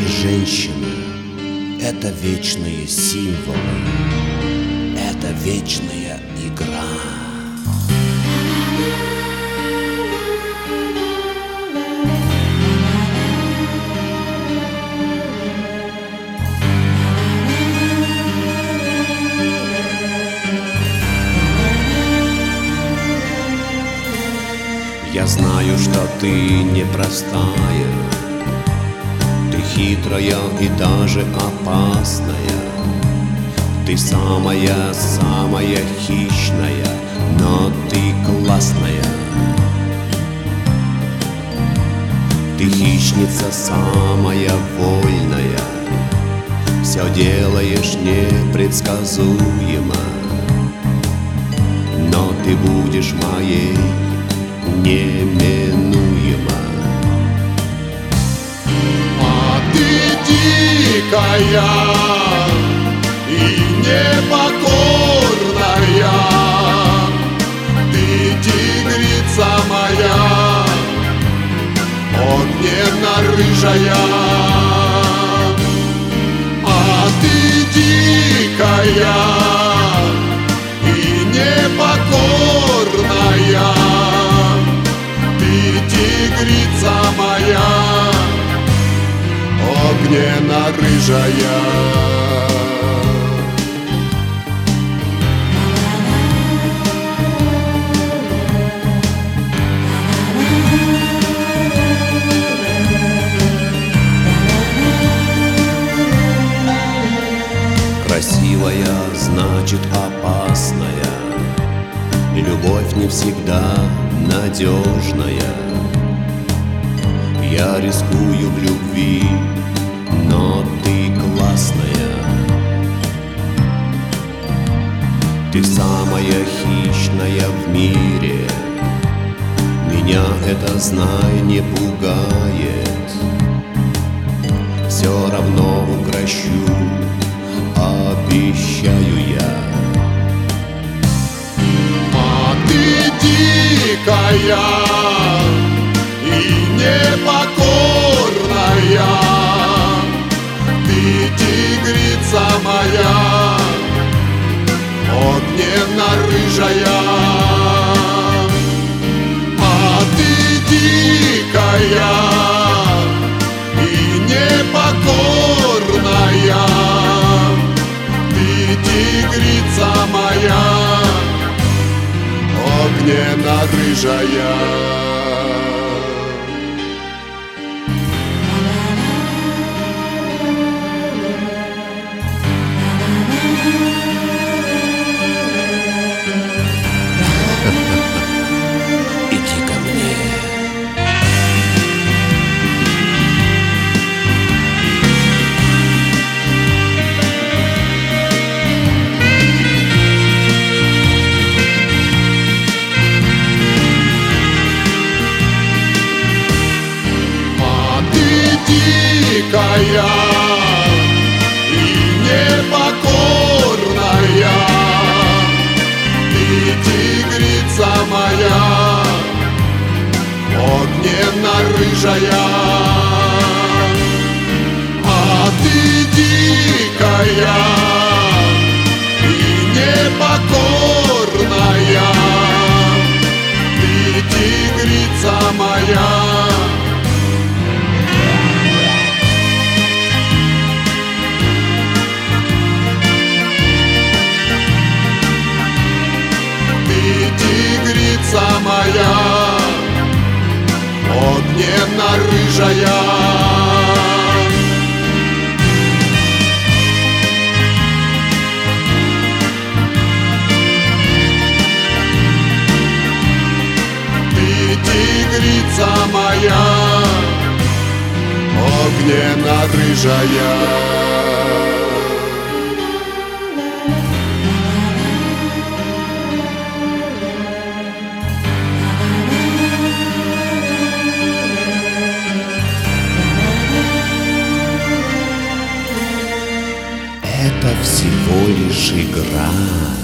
женщины — это вечные символы, это вечная игра. Я знаю, что ты непростая, ты хитрая и даже опасная. Ты самая хищная, но ты классная. Ты хищница самая вольная, все делаешь непредсказуемо, но ты будешь моей неминуемо. А ты дикая и непокорная, ты тигрица моя, огненно-рыжая. А ты дикая и непокорная, тигрица моя, огненно-рыжая. Красивая значит опасная, любовь не всегда надежная. Я рискую в любви, но ты классная. Ты самая хищная в мире, меня это, знай, не пугает. Все равно укращу, обещаю я. А ты дикая и непокорная, ты тигрица моя, огненно-рыжая. А ты дикая и непокорная, ты тигрица моя, огненно-рыжая. Иди ко мне. А ты дикая и непокорная, ты тигрица моя, огненно-рыжая. А ты дикая и непокорная, ты тигрица моя, тигрица моя, огненно-рыжая. Ты тигрица моя, огненно-рыжая. Это всего лишь игра.